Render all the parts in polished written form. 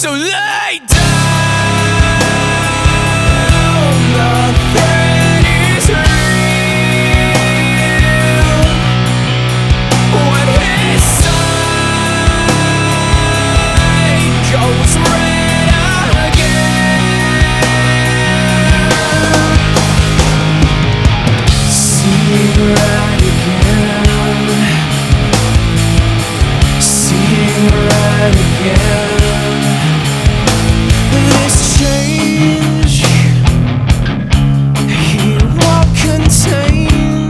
So lay down, the threat is real. When his side goes red again, seeing red again, seeing red again. This change he won't contain.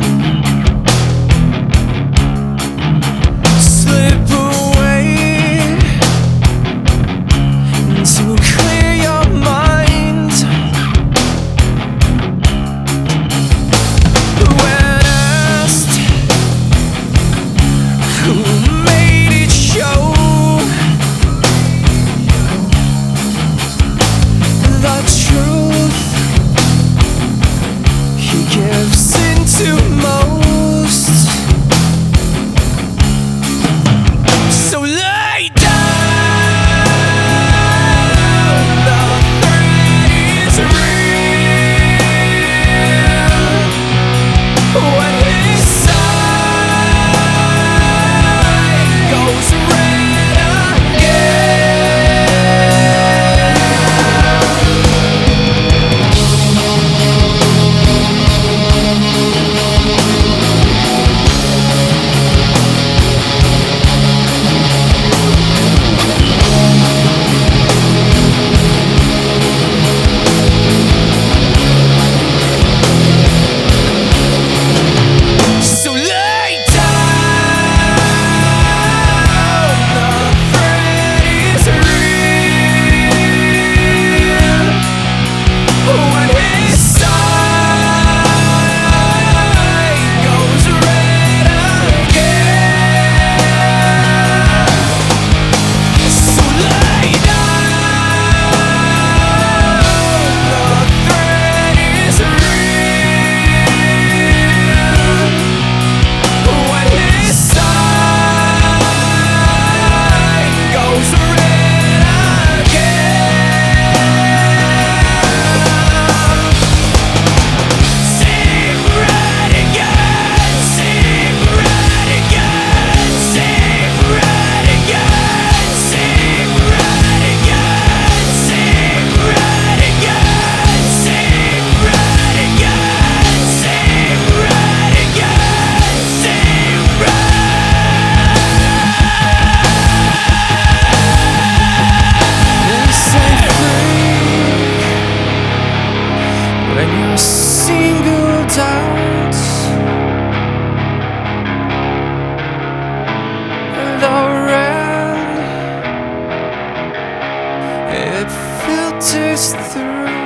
Slip away to clear your mind. When asked who made it show, the truth he gives into most. So lay down, the threat is real. When his side goes red again. So lay down, the threat is real. When his side goes red again. So lay down, the threat is real. When his side goes red again. Sing red again, sing red again, sing red again, sing red again, sing red again, sing red again, sing red again, sing red. Say free when you're singled out. The red, it filters through.